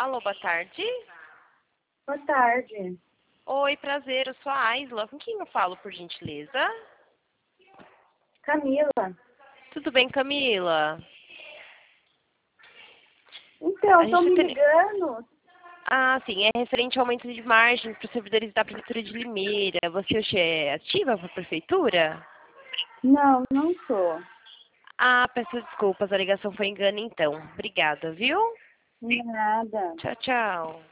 Alô, boa tarde. Boa tarde. Oi, prazer, eu sou a Aisla. Com quem eu falo, por gentileza? Camila. Tudo bem, Camila? Então, A estão gente me tem... ligando? Ah, sim, é referente ao aumento de margem para os servidores da Prefeitura de Limeira. Você hoje é ativa para a Prefeitura? Não, não sou. Ah, peço desculpas, a ligação foi engano então. Obrigada, viu? Nada. Tchau, tchau.